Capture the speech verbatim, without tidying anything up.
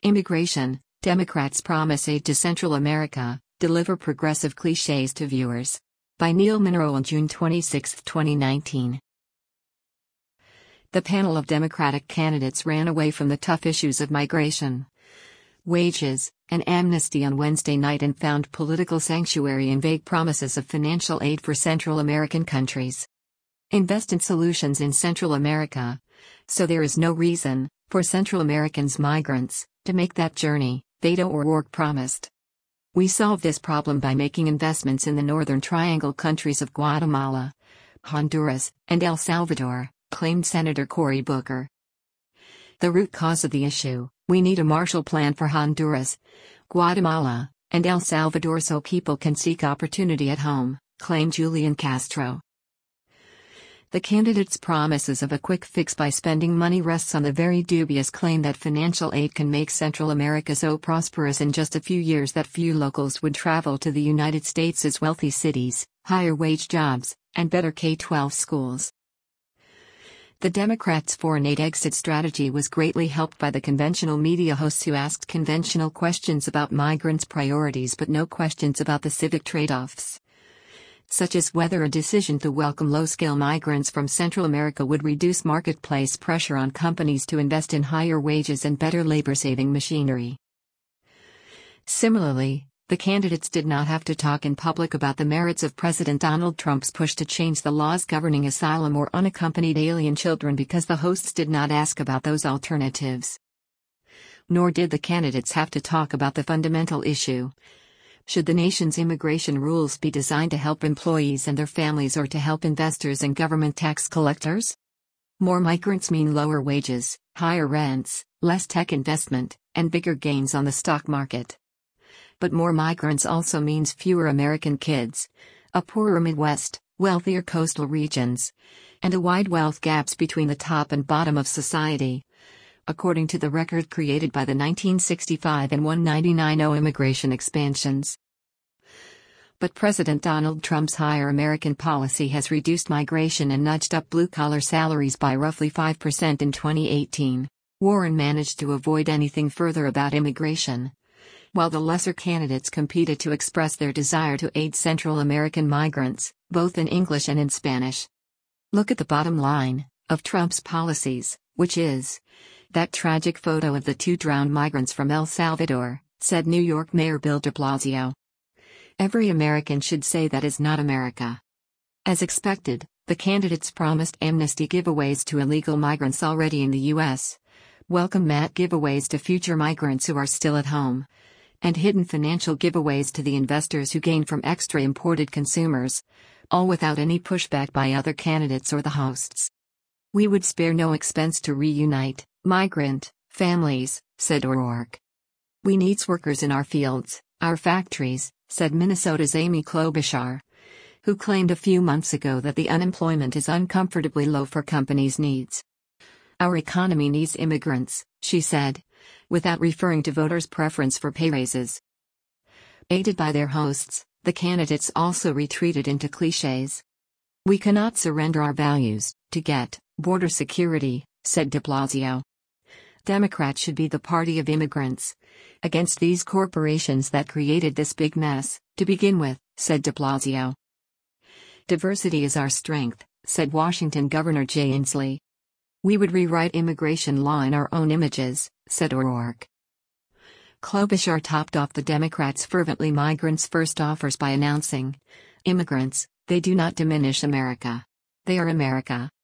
Immigration, Democrats promise aid to Central America, deliver progressive cliches to viewers. By Neil Munro on June twenty-sixth, twenty nineteen. The panel of Democratic candidates ran away from the tough issues of migration, wages, and amnesty on Wednesday night and found political sanctuary in vague promises of financial aid for Central American countries. Invest in solutions in Central America, so there is no reason for Central Americans migrants to make that journey, Beto O'Rourke promised. We solve this problem by making investments in the Northern Triangle countries of Guatemala, Honduras, and El Salvador, claimed Senator Cory Booker. The root cause of the issue: we need a Marshall Plan for Honduras, Guatemala, and El Salvador so people can seek opportunity at home, claimed Julian Castro. The candidates' promises of a quick fix by spending money rests on the very dubious claim that financial aid can make Central America so prosperous in just a few years that few locals would travel to the United States' wealthy cities, higher wage jobs, and better K twelve schools. The Democrats' foreign aid exit strategy was greatly helped by the conventional media hosts who asked conventional questions about migrants' priorities but no questions about the civic trade-offs, such as whether a decision to welcome low-skill migrants from Central America would reduce marketplace pressure on companies to invest in higher wages and better labor-saving machinery. Similarly, the candidates did not have to talk in public about the merits of President Donald Trump's push to change the laws governing asylum or unaccompanied alien children because the hosts did not ask about those alternatives. Nor did the candidates have to talk about the fundamental issue: should the nation's immigration rules be designed to help employees and their families or to help investors and government tax collectors? More migrants mean lower wages, higher rents, less tech investment, and bigger gains on the stock market. But more migrants also means fewer American kids, a poorer Midwest, wealthier coastal regions, and a wide wealth gaps between the top and bottom of society, according to the record created by the nineteen sixty-five and nineteen ninety immigration expansions. But President Donald Trump's higher American policy has reduced migration and nudged up blue-collar salaries by roughly five percent in twenty eighteen. Warren managed to avoid anything further about immigration, while the lesser candidates competed to express their desire to aid Central American migrants, both in English and in Spanish. Look at the bottom line of Trump's policies, which is that tragic photo of the two drowned migrants from El Salvador, said New York Mayor Bill de Blasio. Every American should say that is not America. As expected, the candidates promised amnesty giveaways to illegal migrants already in the U S, welcome mat giveaways to future migrants who are still at home, and hidden financial giveaways to the investors who gain from extra imported consumers, all without any pushback by other candidates or the hosts. We would spare no expense to reunite migrant families, said O'Rourke. We needs workers in our fields, our factories, said Minnesota's Amy Klobuchar, who claimed a few months ago that the unemployment is uncomfortably low for companies' needs. Our economy needs immigrants, she said, without referring to voters' preference for pay raises. Aided by their hosts, the candidates also retreated into cliches. We cannot surrender our values to get border security, said de Blasio. Democrats should be the party of immigrants, against these corporations that created this big mess, to begin with, said de Blasio. Diversity is our strength, said Washington Governor Jay Inslee. We would rewrite immigration law in our own images, said O'Rourke. Klobuchar topped off the Democrats' fervently migrants' first offers by announcing, immigrants, they do not diminish America. They are America.